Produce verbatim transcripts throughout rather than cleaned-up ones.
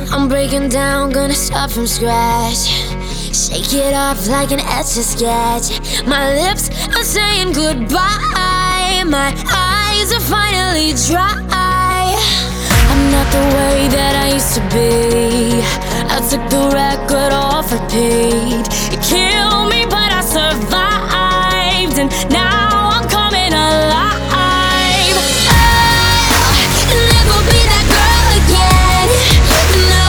I'm breaking down, gonna start from scratch. Shake it off like an etch-a-sketch. My lips are saying goodbye. My eyes are finally dry. I'm not the way that I used to be. I took the record off repeat. It killed me, but I survived, and now I'm coming alive. I'll never be that girl again. No,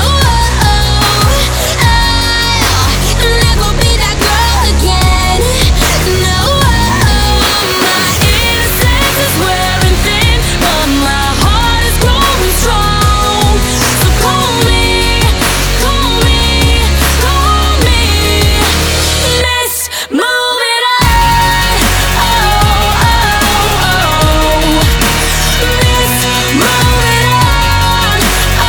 I'll never be that girl again. No, my innocence is wearing thin, but my heart is growing strong. So call me, call me, call me Miss Moving On. Oh, oh, oh, Miss Moving On. Oh,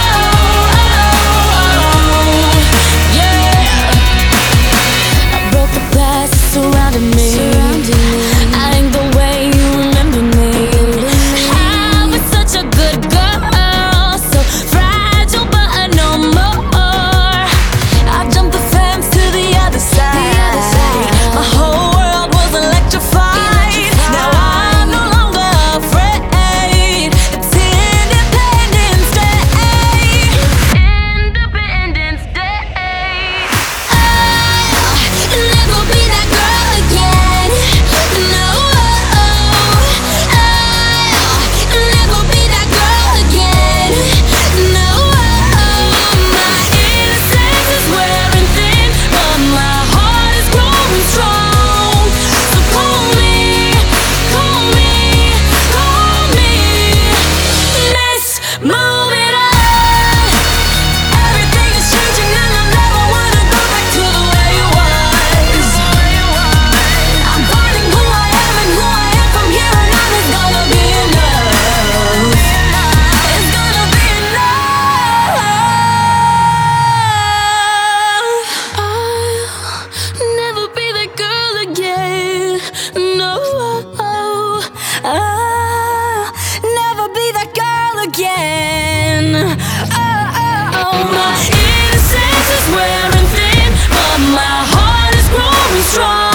oh, oh, yeah. I broke the glass that surrounded me. I ain't the way you remember me. I was such a good girl, so fragile but no more. I jumped the fence to the other side. My whole world was electrified. Now I'm no longer afraid. It's Independence Day. Independence Day. I'll never be that girl again. No, I'll never be that girl again. No, my innocence is wearing thin, but my heart is growing strong. So call me, call me, call me Miss Moving On. Everything is changing and I never wanna go back to the way it was. I'm finding who I am and who I am from here on out is gonna be enough. It's gonna be enough. I'll never be that girl again. No, I'll never be that girl again. Oh, oh, oh. My innocence is wearing thin, but my heart is growing strong.